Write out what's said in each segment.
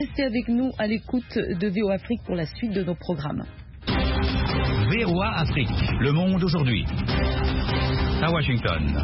Restez avec nous à l'écoute de VOA Afrique pour la suite de nos programmes. VOA Afrique, le monde aujourd'hui. À Washington.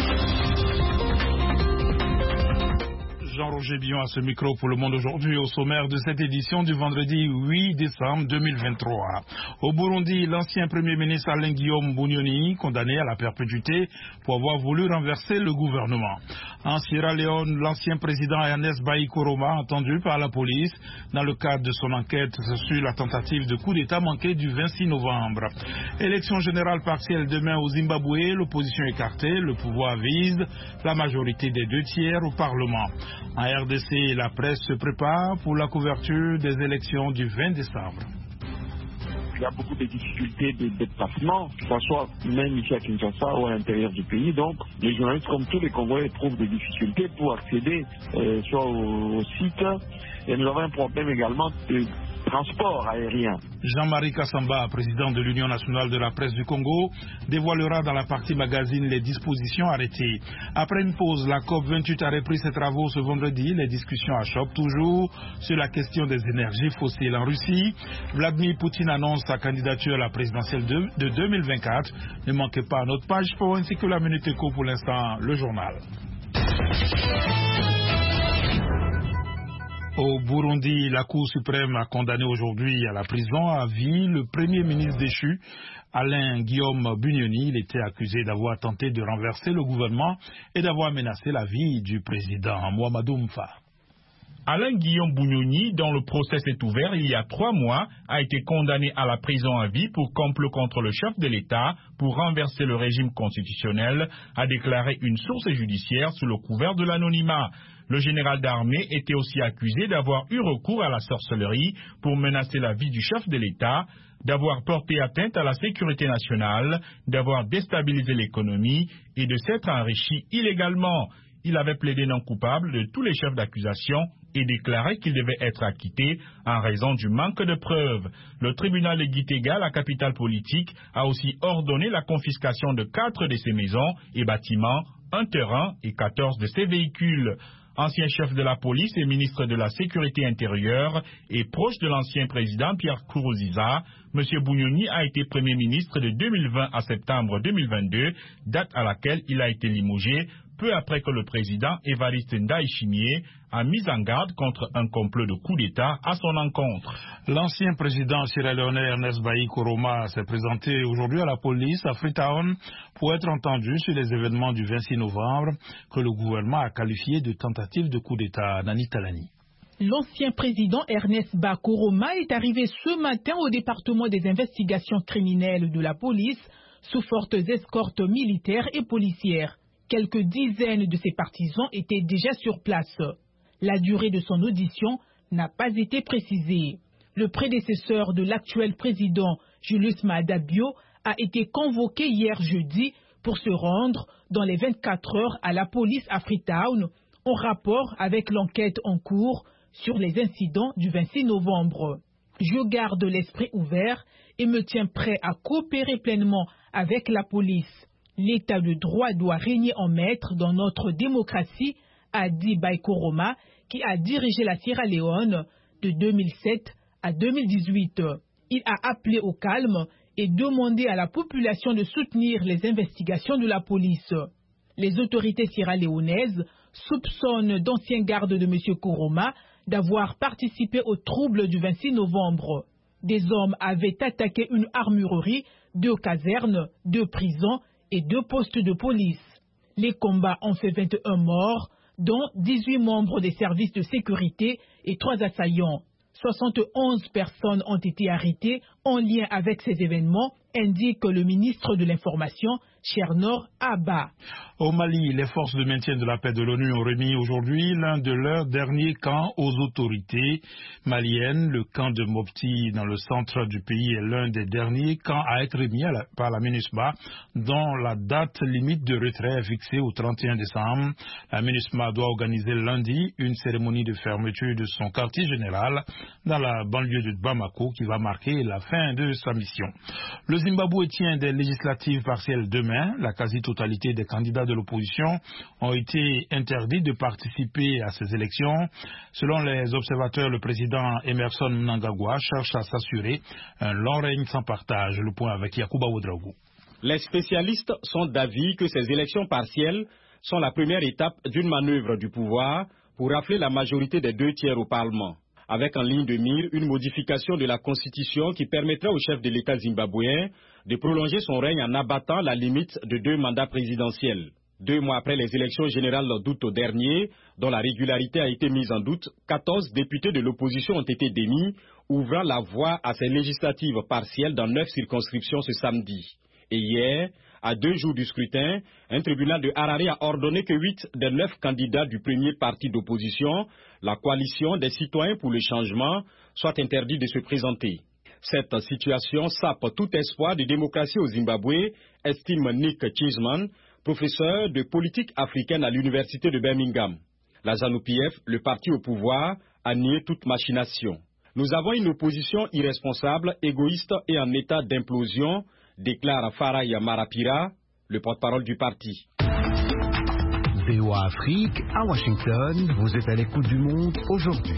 Jean-Roger Billon à ce micro pour Le Monde aujourd'hui, au sommaire de cette édition du vendredi 8 décembre 2023. Au Burundi, l'ancien premier ministre Alain Guillaume Bunyoni, condamné à la perpétuité pour avoir voulu renverser le gouvernement. En Sierra Leone, l'ancien président Ernest Bai Koroma, entendu par la police dans le cadre de son enquête sur la tentative de coup d'État manqué du 26 novembre. Élection générale partielle demain au Zimbabwe, l'opposition écartée, le pouvoir vise la majorité des 2/3 au Parlement. En RDC, la presse se prépare pour la couverture des élections du 20 décembre. Il y a beaucoup de difficultés de déplacement, que ce soit même ici à Kinshasa ou à l'intérieur du pays. Donc, les journalistes, comme tous les Congolais, trouvent des difficultés pour accéder soit au site. Et nous avons un problème également de transport aérien. Jean-Marie Kassamba, président de l'Union nationale de la presse du Congo, dévoilera dans la partie magazine les dispositions arrêtées. Après une pause, la COP28 a repris ses travaux ce vendredi. Les discussions achoppent toujours sur la question des énergies fossiles en Russie. Vladimir Poutine annonce sa candidature à la présidentielle de 2024. Ne manquez pas notre page pour ainsi que la Minute Éco pour l'instant, le journal. Au Burundi, la Cour suprême a condamné aujourd'hui à la prison à vie le premier ministre déchu, Alain Guillaume Bunyoni. Il était accusé d'avoir tenté de renverser le gouvernement et d'avoir menacé la vie du président Mouamadou Mfa. Alain Guillaume Bunyoni, dont le procès s'est ouvert il y a 3 mois, a été condamné à la prison à vie pour complot contre le chef de l'État pour renverser le régime constitutionnel, a déclaré une source judiciaire sous le couvert de l'anonymat. Le général d'armée était aussi accusé d'avoir eu recours à la sorcellerie pour menacer la vie du chef de l'État, d'avoir porté atteinte à la sécurité nationale, d'avoir déstabilisé l'économie et de s'être enrichi illégalement. Il avait plaidé non coupable de tous les chefs d'accusation et déclaré qu'il devait être acquitté en raison du manque de preuves. Le tribunal de Gitega, la capitale politique, a aussi ordonné la confiscation de 4 de ses maisons et bâtiments, un terrain et 14 de ses véhicules. Ancien chef de la police et ministre de la Sécurité intérieure et proche de l'ancien président Pierre Nkurunziza, M. Bunyoni a été Premier ministre de 2020 à septembre 2022, date à laquelle il a été limogé, peu après que le président Évariste Ndayishimiye a mis en garde contre un complot de coup d'État à son encontre. L'ancien président sierra-léonais Ernest Bai Koroma s'est présenté aujourd'hui à la police à Freetown pour être entendu sur les événements du 26 novembre que le gouvernement a qualifié de tentative de coup d'État. Nani Talani. L'ancien président Ernest Bai Koroma est arrivé ce matin au département des investigations criminelles de la police sous fortes escortes militaires et policières. Quelques dizaines de ses partisans étaient déjà sur place. La durée de son audition n'a pas été précisée. Le prédécesseur de l'actuel président, Julius Maada Bio, a été convoqué hier jeudi pour se rendre dans les 24 heures à la police à Freetown en rapport avec l'enquête en cours sur les incidents du 26 novembre. Je garde l'esprit ouvert et me tiens prêt à coopérer pleinement avec la police. L'état de droit doit régner en maître dans notre démocratie, a dit Bai Koroma, qui a dirigé la Sierra Leone de 2007 à 2018. Il a appelé au calme et demandé à la population de soutenir les investigations de la police. Les autorités sierra-léonaises soupçonnent d'anciens gardes de M. Koroma d'avoir participé aux troubles du 26 novembre. Des hommes avaient attaqué une armurerie, 2 casernes, 2 prisons et 2 postes de police. Les combats ont fait 21 morts, dont 18 membres des services de sécurité et 3 assaillants. 71 personnes ont été arrêtées en lien avec ces événements, indique le ministre de l'Information, Chernor Abba. Au Mali, les forces de maintien de la paix de l'ONU ont remis aujourd'hui l'un de leurs derniers camps aux autorités maliennes. Le camp de Mopti, dans le centre du pays, est l'un des derniers camps à être remis par la MINUSMA, dont la date limite de retrait est fixée au 31 décembre. La MINUSMA doit organiser lundi une cérémonie de fermeture de son quartier général dans la banlieue de Bamako qui va marquer la fin de sa mission. Le Zimbabwe tient des législatives partielles demain. La quasi-totalité des candidats de de l'opposition ont été interdits de participer à ces élections. Selon les observateurs, le président Emerson Mnangagwa cherche à s'assurer un long règne sans partage. Le point avec Yacouba Ouedraogo. Les spécialistes sont d'avis que ces élections partielles sont la première étape d'une manœuvre du pouvoir pour rafler la majorité des 2/3 au Parlement, avec en ligne de mire une modification de la Constitution qui permettrait au chef de l'État zimbabwéen de prolonger son règne en abattant la limite de 2 mandats présidentiels. 2 mois après les élections générales d'août dernier, dont la régularité a été mise en doute, 14 députés de l'opposition ont été démis, ouvrant la voie à ces législatives partielles dans 9 circonscriptions ce samedi. Et hier, à 2 jours du scrutin, un tribunal de Harare a ordonné que 8 des 9 candidats du premier parti d'opposition, la coalition des citoyens pour le changement, soient interdits de se présenter. Cette situation sape tout espoir de démocratie au Zimbabwe, estime Nick Cheeseman, professeur de politique africaine à l'université de Birmingham. La ZANU-PF, le parti au pouvoir, a nié toute machination. Nous avons une opposition irresponsable, égoïste et en état d'implosion, déclare Farai Marapira, le porte-parole du parti. VOA Afrique, à Washington, vous êtes à l'écoute du monde aujourd'hui.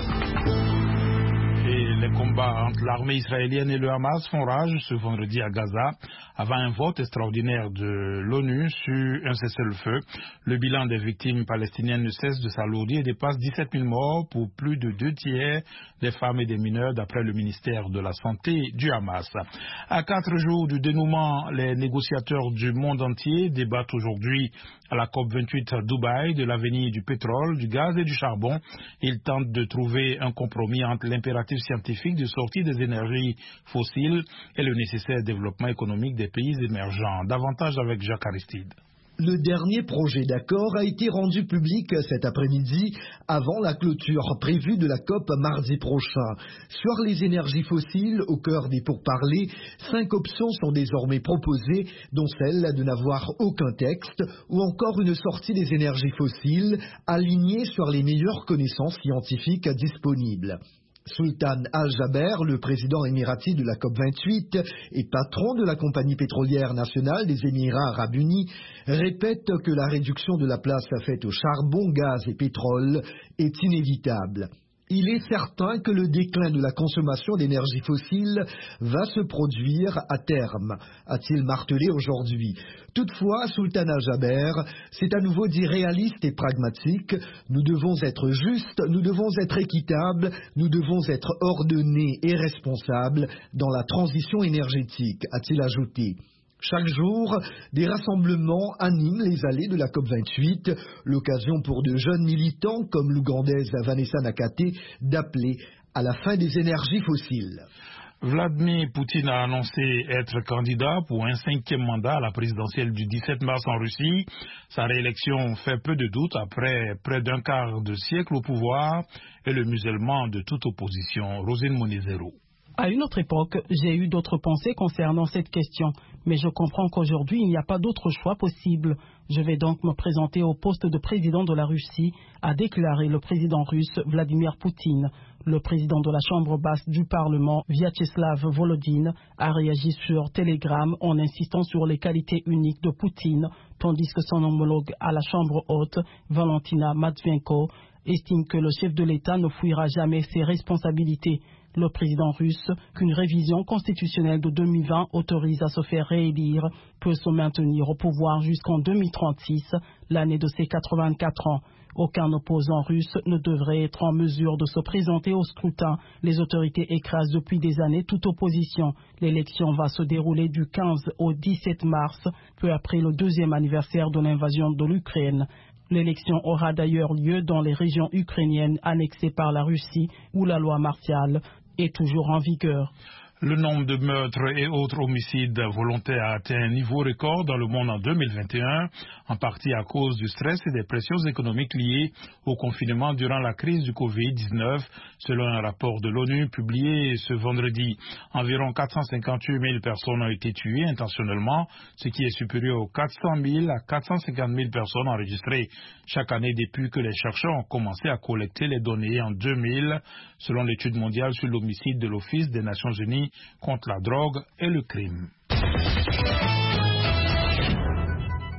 Et les combats entre l'armée israélienne et le Hamas font rage ce vendredi à Gaza avant un vote extraordinaire de l'ONU sur un cessez-le-feu. Le bilan des victimes palestiniennes ne cesse de s'alourdir et dépasse 17 000 morts pour plus de 2/3 des femmes et des mineurs d'après le ministère de la Santé du Hamas. À 4 jours du dénouement, les négociateurs du monde entier débattent aujourd'hui à la COP28 à Dubaï de l'avenir du pétrole, du gaz et du charbon. Ils tentent de trouver un compromis entre l'impératif scientifique de sortie des énergies fossiles et le nécessaire développement économique des pays émergents. Davantage avec Jacques Aristide. Le dernier projet d'accord a été rendu public cet après-midi avant la clôture prévue de la COP mardi prochain. Sur les énergies fossiles, au cœur des pourparlers, 5 options sont désormais proposées, dont celle de n'avoir aucun texte ou encore une sortie des énergies fossiles alignée sur les meilleures connaissances scientifiques disponibles. Sultan Al-Jaber, le président émirati de la COP28 et patron de la compagnie pétrolière nationale des Émirats arabes unis, répète que la réduction de la place faite au charbon, gaz et pétrole est inévitable. Il est certain que le déclin de la consommation d'énergie fossile va se produire à terme, a-t-il martelé aujourd'hui. Toutefois, Sultan Al-Jaber s'est à nouveau dit réaliste et pragmatique. Nous devons être justes, nous devons être équitables, nous devons être ordonnés et responsables dans la transition énergétique, a-t-il ajouté. Chaque jour, des rassemblements animent les allées de la COP28, l'occasion pour de jeunes militants comme l'Ougandaise Vanessa Nakate d'appeler à la fin des énergies fossiles. Vladimir Poutine a annoncé être candidat pour un 5e mandat à la présidentielle du 17 mars en Russie. Sa réélection fait peu de doute après près d'un quart de siècle au pouvoir et le musellement de toute opposition. Rosine Monizero. À une autre époque, j'ai eu d'autres pensées concernant cette question, mais je comprends qu'aujourd'hui, il n'y a pas d'autre choix possible. Je vais donc me présenter au poste de président de la Russie, a déclaré le président russe Vladimir Poutine. Le président de la Chambre basse du Parlement, Vyacheslav Volodine, a réagi sur Telegram en insistant sur les qualités uniques de Poutine, tandis que son homologue à la Chambre haute, Valentina Matvienko, estime que le chef de l'État ne fuira jamais ses responsabilités. Le président russe, qu'une révision constitutionnelle de 2020 autorise à se faire réélire, peut se maintenir au pouvoir jusqu'en 2036, l'année de ses 84 ans. Aucun opposant russe ne devrait être en mesure de se présenter au scrutin. Les autorités écrasent depuis des années toute opposition. L'élection va se dérouler du 15 au 17 mars, peu après le 2e anniversaire de l'invasion de l'Ukraine. L'élection aura d'ailleurs lieu dans les régions ukrainiennes annexées par la Russie, où la loi martiale est toujours en vigueur. Le nombre de meurtres et autres homicides volontaires a atteint un niveau record dans le monde en 2021, en partie à cause du stress et des pressions économiques liées au confinement durant la crise du Covid-19. Selon un rapport de l'ONU publié ce vendredi, environ 458 000 personnes ont été tuées intentionnellement, ce qui est supérieur aux 400 000 à 450 000 personnes enregistrées chaque année depuis que les chercheurs ont commencé à collecter les données en 2000, selon l'étude mondiale sur l'homicide de l'Office des Nations Unies contre la drogue et le crime.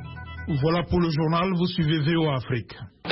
Voilà pour le journal, vous suivez VOA Afrique.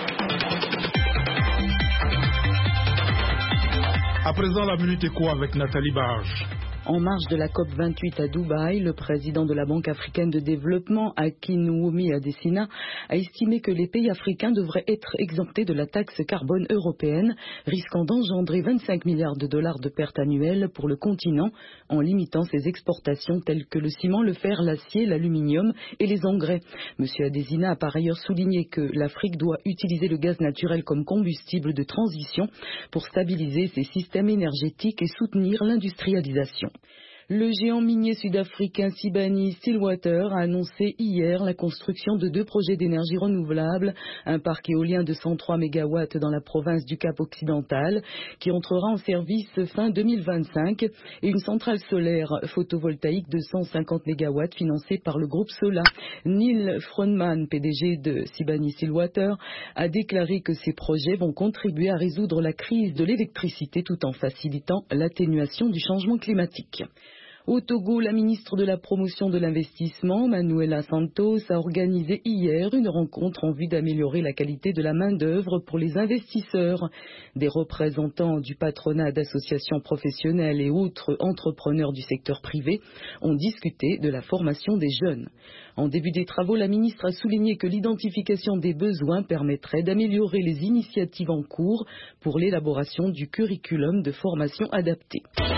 À présent, la Minute Éco avec Nathalie Barge. En marge de la COP28 à Dubaï, le président de la Banque africaine de développement, Akinwumi Adesina, a estimé que les pays africains devraient être exemptés de la taxe carbone européenne, risquant d'engendrer 25 milliards de dollars de pertes annuelles pour le continent, en limitant ses exportations telles que le ciment, le fer, l'acier, l'aluminium et les engrais. M. Adesina a par ailleurs souligné que l'Afrique doit utiliser le gaz naturel comme combustible de transition pour stabiliser ses systèmes énergétiques et soutenir l'industrialisation. Le géant minier sud-africain Sibanye-Stillwater a annoncé hier la construction de 2 projets d'énergie renouvelable, un parc éolien de 103 MW dans la province du Cap-Occidental qui entrera en service fin 2025 et une centrale solaire photovoltaïque de 150 MW financée par le groupe Sola. Neil Froneman, PDG de Sibanye-Stillwater, a déclaré que ces projets vont contribuer à résoudre la crise de l'électricité tout en facilitant l'atténuation du changement climatique. Au Togo, la ministre de la Promotion de l'Investissement, Manuela Santos, a organisé hier une rencontre en vue d'améliorer la qualité de la main-d'œuvre pour les investisseurs. Des représentants du patronat d'associations professionnelles et autres entrepreneurs du secteur privé ont discuté de la formation des jeunes. En début des travaux, la ministre a souligné que l'identification des besoins permettrait d'améliorer les initiatives en cours pour l'élaboration du curriculum de formation adapté.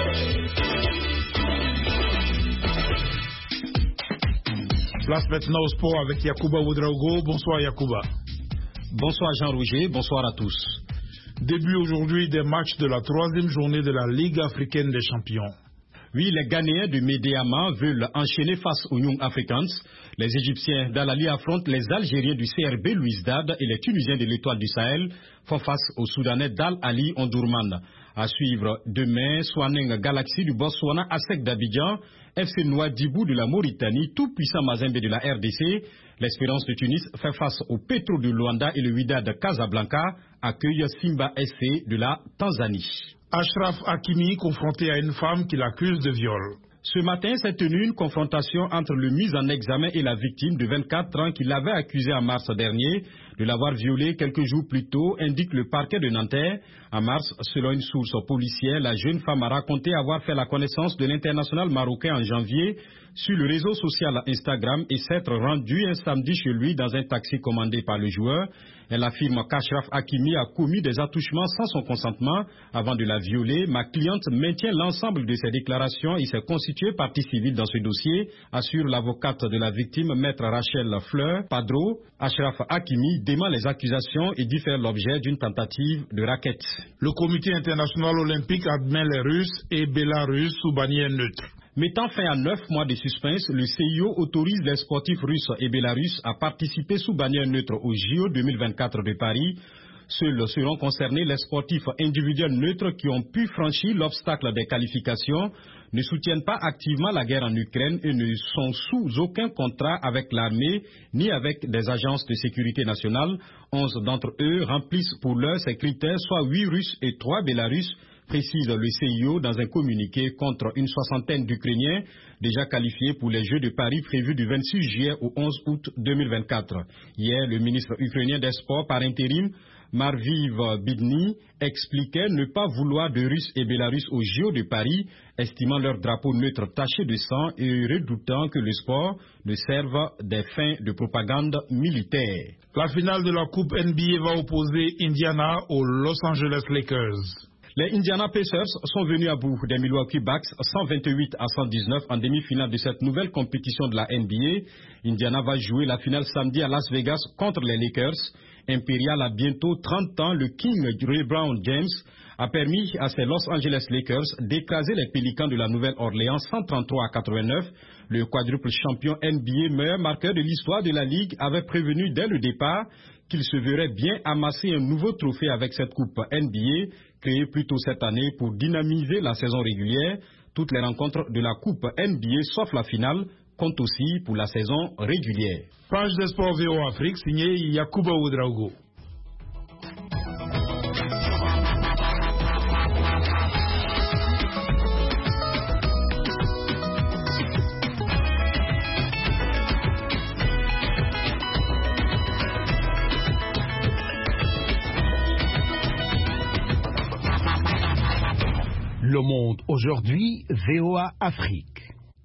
Place maintenant au sport avec Yacouba Ouedraogo. Bonsoir Yacouba. Bonsoir Jean-Roger, bonsoir à tous. Début aujourd'hui des matchs de la 3e journée de la Ligue africaine des champions. Oui, les Ghanéens de Médéama veulent enchaîner face aux Young Africans. Les Égyptiens d'Al-Ali affrontent les Algériens du CRB Louisdad et les Tunisiens de l'Étoile du Sahel font face aux Soudanais d'Al-Ali Omdurman. À suivre demain, Swaneng Galaxy du Botswana, ASEC d'Abidjan, FC Nouadhibou de la Mauritanie, tout puissant Mazembe de la RDC. L'Espérance de Tunis fait face au Petro de Luanda et le Wydad de Casablanca accueille Simba SC de la Tanzanie. Achraf Hakimi confronté à une femme qui l'accuse de viol. Ce matin s'est tenue une confrontation entre le mis en examen et la victime de 24 ans qui l'avait accusé en mars dernier de l'avoir violée quelques jours plus tôt, indique le parquet de Nanterre. En mars, selon une source policière, la jeune femme a raconté avoir fait la connaissance de l'international marocain en janvier sur le réseau social Instagram et s'être rendue un samedi chez lui dans un taxi commandé par le joueur. Elle affirme qu'Achraf Hakimi a commis des attouchements sans son consentement avant de la violer. Ma cliente maintient l'ensemble de ses déclarations et s'est constituée partie civile dans ce dossier, assure l'avocate de la victime, maître Rachel Fleur Padro. Achraf Hakimi dément les accusations et dit faire l'objet d'une tentative de racket. Le comité international olympique admet les Russes et Bélarusses sous bannière neutre. Mettant fin à 9 mois de suspense, le CIO autorise les sportifs russes et bélarusses à participer sous bannière neutre au JO 2024 de Paris. Seuls seront concernés les sportifs individuels neutres qui ont pu franchir l'obstacle des qualifications, ne soutiennent pas activement la guerre en Ukraine et ne sont sous aucun contrat avec l'armée ni avec des agences de sécurité nationale. 11 d'entre eux remplissent pour l'heure ces critères, soit 8 Russes et 3 Bélarusses, précise le CIO dans un communiqué contre une soixantaine d'Ukrainiens déjà qualifiés pour les Jeux de Paris prévus du 26 juillet au 11 août 2024. Hier, le ministre ukrainien des Sports par intérim, Marviv Bidny, expliquait ne pas vouloir de Russes et Bélarusses aux JO de Paris, estimant leur drapeau neutre taché de sang et redoutant que le sport ne serve des fins de propagande militaire. La finale de la Coupe NBA va opposer Indiana aux Los Angeles Lakers. Les Indiana Pacers sont venus à bout des Milwaukee Bucks 128-119 en demi-finale de cette nouvelle compétition de la NBA. Indiana va jouer la finale samedi à Las Vegas contre les Lakers. Impérial a bientôt 30 ans, le King LeBron James a permis à ses Los Angeles Lakers d'écraser les Pélicans de la Nouvelle-Orléans 133-89. Le quadruple champion NBA, meilleur marqueur de l'histoire de la Ligue, avait prévenu dès le départ qu'il se verrait bien amasser un nouveau trophée avec cette coupe NBA, créée plus tôt cette année pour dynamiser la saison régulière. Toutes les rencontres de la coupe NBA, sauf la finale, comptent aussi pour la saison régulière. Page des sports VOA Afrique, signé Yacouba Ouedraogo. Le Monde aujourd'hui, VOA Afrique.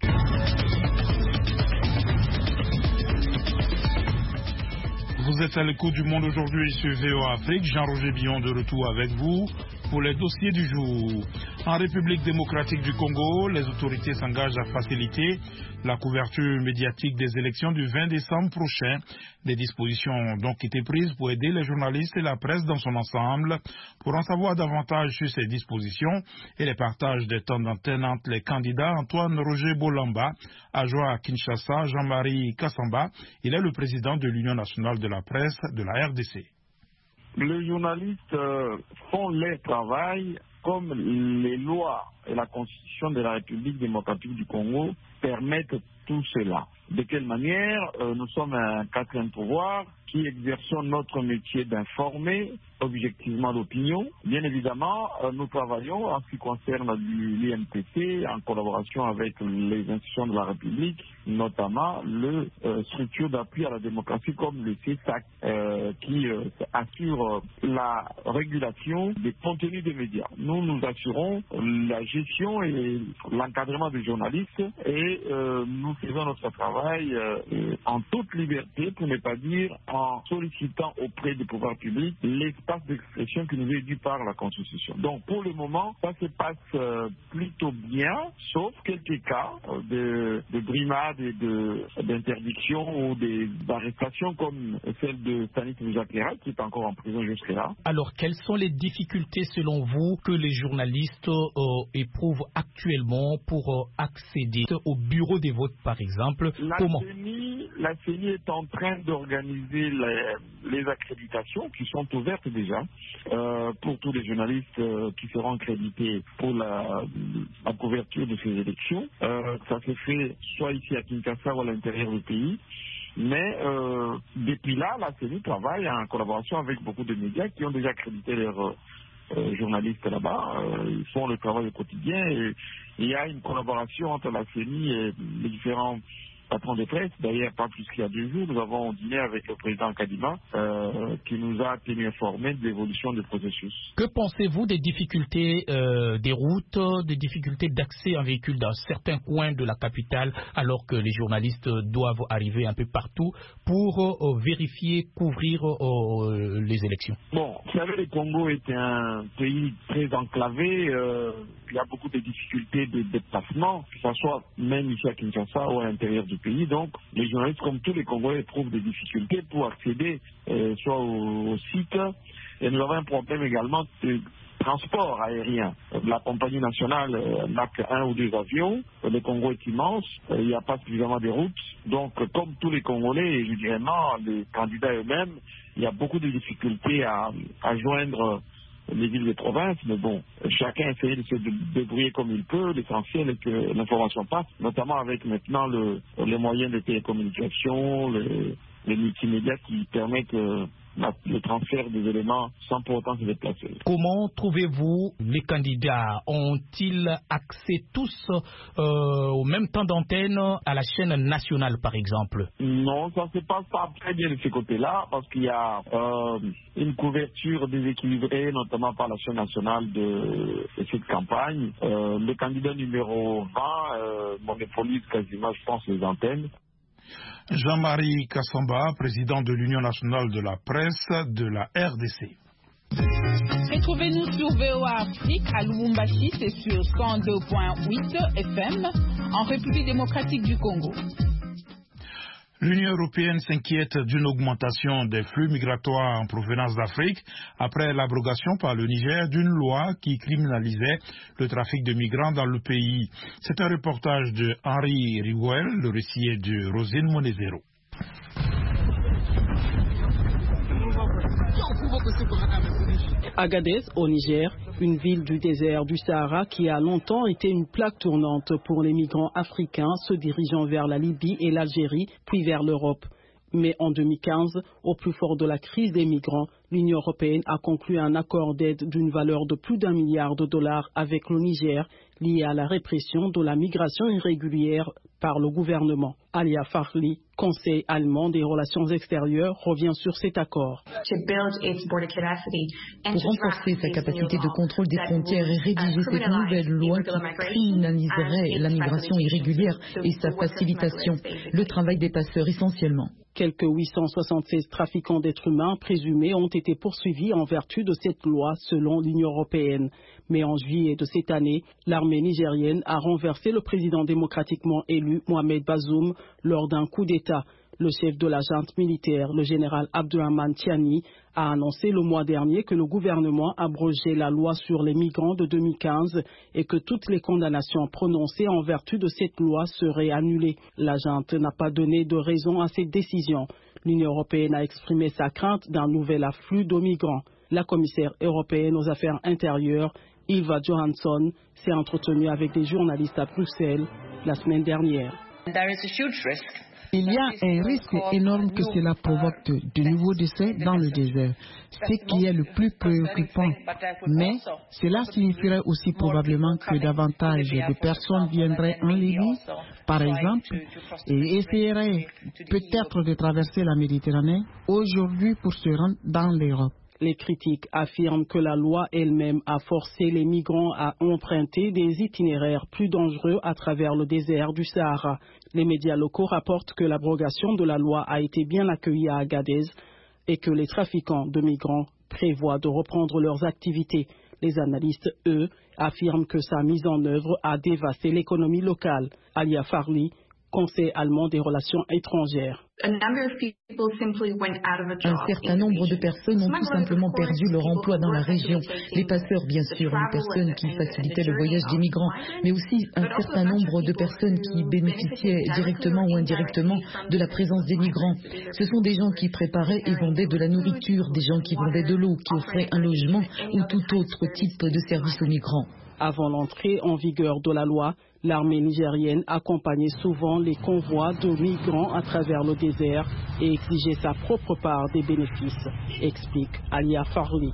Vous êtes à l'écoute du Monde aujourd'hui sur VOA Afrique. Jean-Roger Billon de retour avec vous pour les dossiers du jour. En République démocratique du Congo, les autorités s'engagent à faciliter la couverture médiatique des élections du 20 décembre prochain. Des dispositions ont donc été prises pour aider les journalistes et la presse dans son ensemble. Pour en savoir davantage sur ces dispositions et les partages des temps d'antenne entre les candidats, Antoine Roger Bolamba, adjoint à Kinshasa, Jean-Marie Kassamba, il est le président de l'Union nationale de la presse de la RDC. Les journalistes font leur travail comme les lois et la constitution de la République démocratique du Congo permettent tout cela. De quelle manière nous sommes un quatrième pouvoir qui exerçons notre métier d'informer objectivement l'opinion. Bien évidemment, nous travaillons en ce qui concerne l'INPC en collaboration avec les institutions de la République, notamment le structure d'appui à la démocratie comme le CESAC qui assure la régulation des contenus des médias. Nous nous assurons la gestion et l'encadrement des journalistes et nous faisons notre travail en toute liberté, pour ne pas dire en sollicitant auprès des pouvoirs publics l'espace d'expression qui nous est dû par la Constitution. Donc pour le moment, ça se passe plutôt bien, sauf quelques cas de brimades et d'interdiction ou d'arrestations comme celle de Stanislas Jacques qui est encore en prison jusque-là. Alors quelles sont les difficultés selon vous que les journalistes éprouvent actuellement pour accéder au bureau des votes par exemple? La CENI est en train d'organiser les accréditations qui sont ouvertes déjà pour tous les journalistes qui seront accrédités pour la couverture de ces élections. Ça se fait soit ici à Kinshasa ou à l'intérieur du pays. Mais depuis là, la CENI travaille en collaboration avec beaucoup de médias qui ont déjà accrédité leurs journalistes là-bas. Ils font le travail au quotidien et il y a une collaboration entre la CENI et les différents patron de presse. D'ailleurs, pas plus qu'il y a 2 jours, nous avons dîné avec le président Kadima qui nous a tenu informés de l'évolution du processus. Que pensez-vous des difficultés des routes, des difficultés d'accès en véhicule dans certains coins de la capitale alors que les journalistes doivent arriver un peu partout pour vérifier, couvrir les élections? Bon, vous savez, le Congo est un pays très enclavé. Il y a beaucoup de difficultés de déplacement, que ce soit même ici à Kinshasa ou à l'intérieur du pays. Donc, les journalistes, comme tous les Congolais, éprouvent des difficultés pour accéder soit au site. Et nous avons un problème également de transport aérien. La compagnie nationale n'a qu'1 ou 2 avions. Le Congo est immense. Il n'y a pas suffisamment de routes. Donc, comme tous les Congolais, et je dirais même les candidats eux-mêmes, il y a beaucoup de difficultés à joindre les villes de province, mais bon, chacun essaie de se débrouiller comme il peut. L'essentiel est que l'information passe, notamment avec maintenant les moyens de télécommunication, les multimédias qui permettent le transfert des éléments sans pour autant se déplacer. Comment trouvez-vous les candidats? Ont-ils accès tous au même temps d'antenne à la chaîne nationale, par exemple? Non, ça ne se passe pas très bien de ce côté-là, parce qu'il y a une couverture déséquilibrée, notamment par la chaîne nationale de cette campagne. Le candidat numéro 20 monopolise quasiment, je pense, les antennes. Jean-Marie Kassamba, président de l'Union nationale de la presse de la RDC. Retrouvez-nous sur VOA Afrique à Lubumbashi, c'est sur 102.8 FM en République démocratique du Congo. L'Union européenne s'inquiète d'une augmentation des flux migratoires en provenance d'Afrique après l'abrogation par le Niger d'une loi qui criminalisait le trafic de migrants dans le pays. C'est un reportage de Henri Riguel, le récit est de Rosine Monezero. Agadez, au Niger, une ville du désert du Sahara qui a longtemps été une plaque tournante pour les migrants africains se dirigeant vers la Libye et l'Algérie, puis vers l'Europe. Mais en 2015, au plus fort de la crise des migrants, l'Union européenne a conclu un accord d'aide d'une valeur de plus d'1 milliard de dollars avec le Niger, liées à la répression de la migration irrégulière par le gouvernement. Alia Farli, conseil allemand des relations extérieures, revient sur cet accord. Pour renforcer sa capacité de contrôle des frontières et rédiger cette nouvelle loi qui criminaliserait la migration irrégulière et sa facilitation, le travail des passeurs essentiellement. Quelques 876 trafiquants d'êtres humains présumés ont été poursuivis en vertu de cette loi selon l'Union européenne. Mais en juillet de cette année, l'armée nigérienne a renversé le président démocratiquement élu Mohamed Bazoum lors d'un coup d'État. Le chef de la junte militaire, le général Abdourahmane Tiani, a annoncé le mois dernier que le gouvernement abrogeait la loi sur les migrants de 2015 et que toutes les condamnations prononcées en vertu de cette loi seraient annulées. La junte n'a pas donné de raison à cette décision. L'Union européenne a exprimé sa crainte d'un nouvel afflux de migrants. La commissaire européenne aux affaires intérieures, Ylva Johansson, s'est entretenue avec des journalistes à Bruxelles la semaine dernière. Il y a un risque énorme que cela provoque de nouveaux décès dans le désert, ce qui est le plus préoccupant. Mais cela signifierait aussi probablement que davantage de personnes viendraient en Libye, par exemple, et essaieraient peut-être de traverser la Méditerranée aujourd'hui pour se rendre dans l'Europe. Les critiques affirment que la loi elle-même a forcé les migrants à emprunter des itinéraires plus dangereux à travers le désert du Sahara. Les médias locaux rapportent que l'abrogation de la loi a été bien accueillie à Agadez et que les trafiquants de migrants prévoient de reprendre leurs activités. Les analystes, eux, affirment que sa mise en œuvre a dévasté l'économie locale. Alia Farli, conseil allemand des relations étrangères. Un certain nombre de personnes ont tout simplement perdu leur emploi dans la région. Les passeurs, bien sûr, les personnes qui facilitaient le voyage des migrants, mais aussi un certain nombre de personnes qui bénéficiaient directement ou indirectement de la présence des migrants. Ce sont des gens qui préparaient et vendaient de la nourriture, des gens qui vendaient de l'eau, qui offraient un logement ou tout autre type de service aux migrants. Avant l'entrée en vigueur de la loi, l'armée nigérienne accompagnait souvent les convois de migrants à travers le désert et exigeait sa propre part des bénéfices, explique Alia Farli.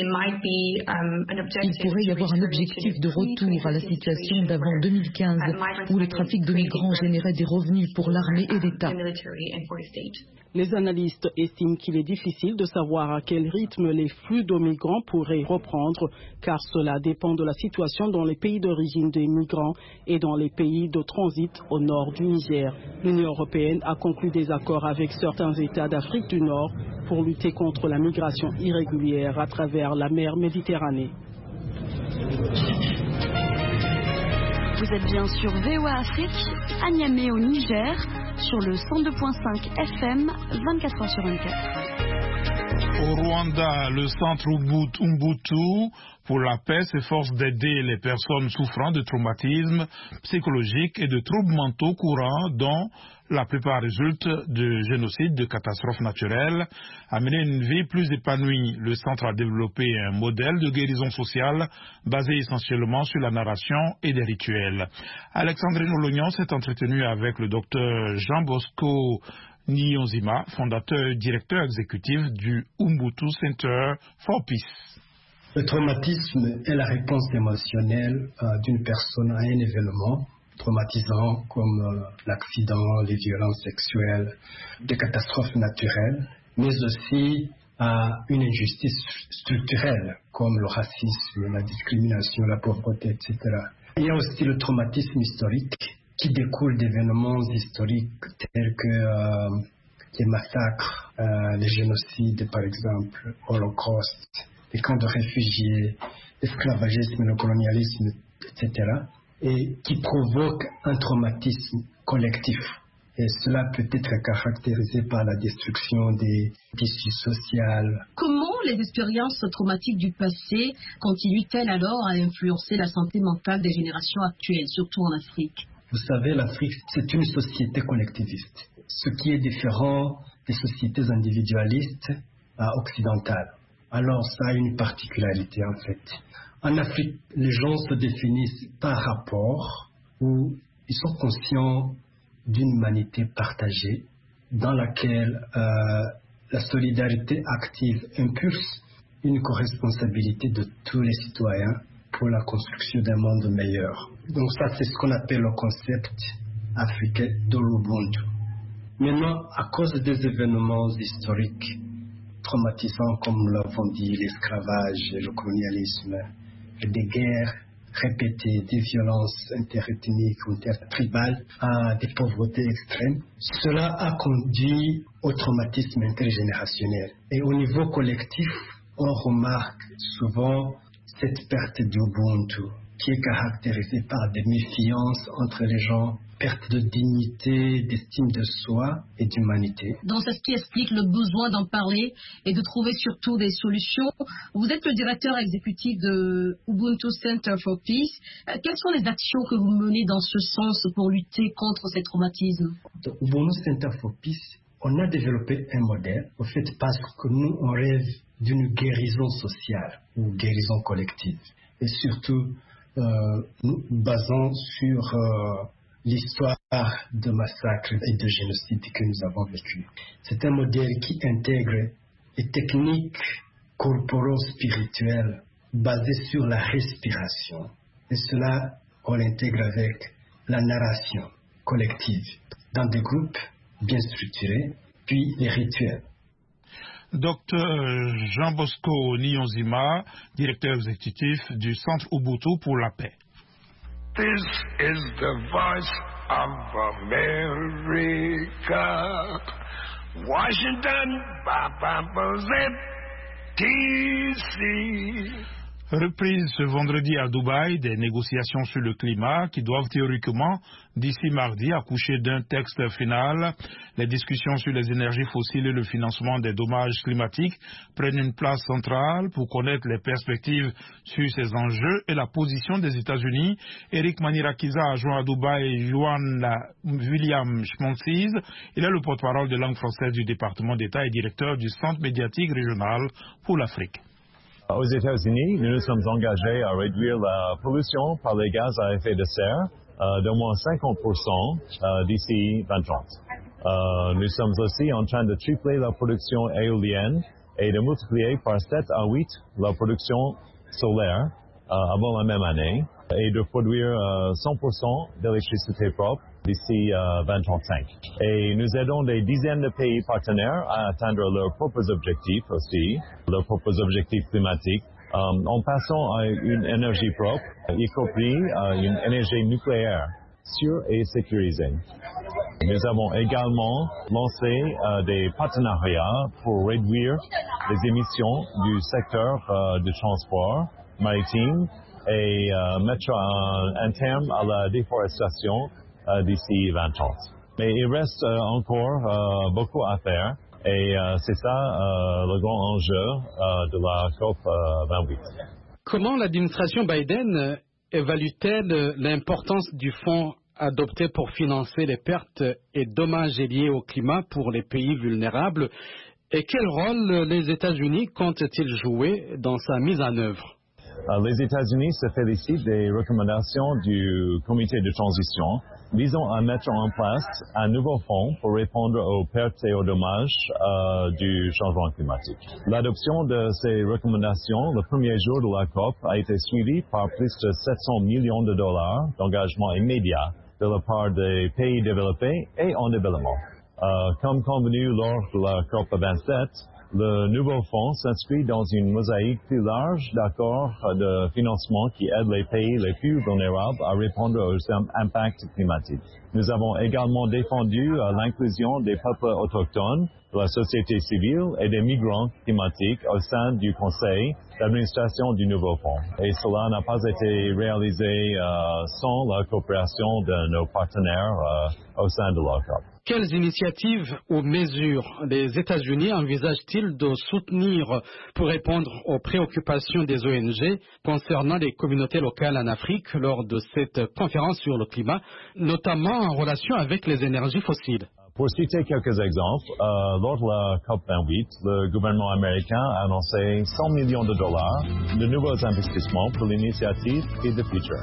Il pourrait y avoir un objectif de retour à la situation d'avant 2015, où le trafic de migrants générait des revenus pour l'armée et l'État. Les analystes estiment qu'il est difficile de savoir à quel rythme les flux de migrants pourraient reprendre, car cela dépend de la situation dans les pays d'origine des migrants et dans les pays de transit au nord du Niger. L'Union européenne a conclu des accords avec certains États d'Afrique du Nord pour lutter contre la migration irrégulière à travers la mer Méditerranée. Vous êtes bien sur VOA Afrique, à Niamey au Niger, sur le 102.5 FM, 24 heures sur 24. Au Rwanda, le centre Umbutu pour la paix s'efforce d'aider les personnes souffrant de traumatismes psychologiques et de troubles mentaux courants dont la plupart résultent de génocides, de catastrophes naturelles, à mener une vie plus épanouie. Le centre a développé un modèle de guérison sociale basé essentiellement sur la narration et des rituels. Alexandrine Olognon s'est entretenue avec le docteur Jean Bosco Niyonzima, fondateur et directeur exécutif du Umbutu Center for Peace. Le traumatisme est la réponse émotionnelle d'une personne à un événement traumatisant comme l'accident, les violences sexuelles, des catastrophes naturelles, mais aussi à une injustice structurelle comme le racisme, la discrimination, la pauvreté, etc. Il y a aussi le traumatisme historique qui découle d'événements historiques tels que les massacres, les génocides par exemple, l'Holocauste, les camps de réfugiés, l'esclavagisme, le colonialisme, etc. et qui provoquent un traumatisme collectif. Et cela peut être caractérisé par la destruction des tissus sociaux. Comment les expériences traumatiques du passé continuent-elles alors à influencer la santé mentale des générations actuelles, surtout en Afrique? Vous savez, l'Afrique, c'est une société collectiviste, ce qui est différent des sociétés individualistes occidentales. Alors, ça a une particularité en fait. En Afrique, les gens se définissent par rapport où ils sont conscients d'une humanité partagée dans laquelle la solidarité active impulse une corresponsabilité de tous les citoyens pour la construction d'un monde meilleur. Donc ça, c'est ce qu'on appelle le concept africain de l'Ubuntu. Maintenant, à cause des événements historiques traumatisants comme nous l'avons dit, l'esclavage, le colonialisme, des guerres répétées, des violences interethniques ou intertribales, à des pauvretés extrêmes, cela a conduit au traumatisme intergénérationnel. Et au niveau collectif, on remarque souvent cette perte d'Ubuntu qui est caractérisée par des méfiances entre les gens, perte de dignité, d'estime de soi et d'humanité. Donc c'est ce qui explique le besoin d'en parler et de trouver surtout des solutions. Vous êtes le directeur exécutif de Ubuntu Center for Peace. Quelles sont les actions que vous menez dans ce sens pour lutter contre ces traumatismes? Ubuntu Center for Peace, on a développé un modèle, au fait, parce que nous, on rêve d'une guérison sociale ou guérison collective. Et surtout, nous basons sur l'histoire de massacres et de génocides que nous avons vécu. C'est un modèle qui intègre les techniques corporo-spirituelles basées sur la respiration. Et cela, on l'intègre avec la narration collective dans des groupes bien structurés, puis les rituels. Docteur Jean Bosco Nyonzima, directeur exécutif du Centre Ubuntu pour la paix. This is the voice of America. Washington, D.C. Reprise ce vendredi à Dubaï des négociations sur le climat qui doivent théoriquement, d'ici mardi, accoucher d'un texte final. Les discussions sur les énergies fossiles et le financement des dommages climatiques prennent une place centrale pour connaître les perspectives sur ces enjeux et la position des États-Unis. Eric Manirakiza a joint à Dubaï William Schmontzis. Il est le porte-parole de langue française du département d'État et directeur du Centre médiatique régional pour l'Afrique. Aux États-Unis, nous nous sommes engagés à réduire la pollution par les gaz à effet de serre d'au moins 50% d'ici 2030. Nous sommes aussi en train de tripler la production éolienne et de multiplier par 7 à 8 la production solaire avant la même année et de produire 100% d'électricité propre d'ici 2035. Et nous aidons des dizaines de pays partenaires à atteindre leurs propres objectifs aussi, leurs propres objectifs climatiques, en passant à une énergie propre, y compris une énergie nucléaire sûre et sécurisée. Nous avons également lancé des partenariats pour réduire les émissions du secteur du transport maritime et mettre un terme à la déforestation d'ici 2030. Mais il reste encore beaucoup à faire et c'est ça le grand enjeu de la COP 28. Comment l'administration Biden évalue-t-elle l'importance du fonds adopté pour financer les pertes et dommages liés au climat pour les pays vulnérables et quel rôle les États-Unis comptent-ils jouer dans sa mise en œuvre? Les États-Unis se félicitent des recommandations du comité de transition visant à mettre en place un nouveau fonds pour répondre aux pertes et aux dommages du changement climatique. L'adoption de ces recommandations le premier jour de la COP a été suivie par plus de 700 millions de dollars d'engagement immédiat de la part des pays développés et en développement. Comme convenu lors de la COP 27, le nouveau fonds s'inscrit dans une mosaïque plus large d'accords de financement qui aident les pays les plus vulnérables à répondre aux impacts climatiques. Nous avons également défendu l'inclusion des peuples autochtones, de la société civile et des migrants climatiques au sein du conseil d'administration du nouveau fonds. Et cela n'a pas été réalisé sans la coopération de nos partenaires au sein de la COP. Quelles initiatives ou mesures les États-Unis envisagent-ils de soutenir pour répondre aux préoccupations des ONG concernant les communautés locales en Afrique lors de cette conférence sur le climat, notamment en relation avec les énergies fossiles? Pour citer quelques exemples, lors de la COP28, le gouvernement américain a annoncé 100 millions de dollars de nouveaux investissements pour l'initiative Feed the Future.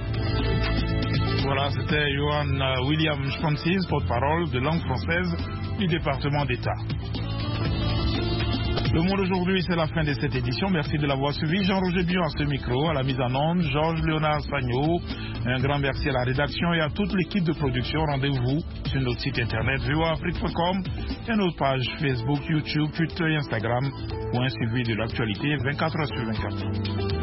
Voilà, c'était Johan William Schmontzis, porte-parole de langue française du département d'État. Le Monde aujourd'hui, c'est la fin de cette édition. Merci de l'avoir suivi. Jean-Roger Bion à ce micro, à la mise en onde, Georges Léonard Sagno. Un grand merci à la rédaction et à toute l'équipe de production. Rendez-vous sur notre site internet voaafrique.com et notre page Facebook, YouTube, Twitter et Instagram pour un suivi de l'actualité 24h sur 24.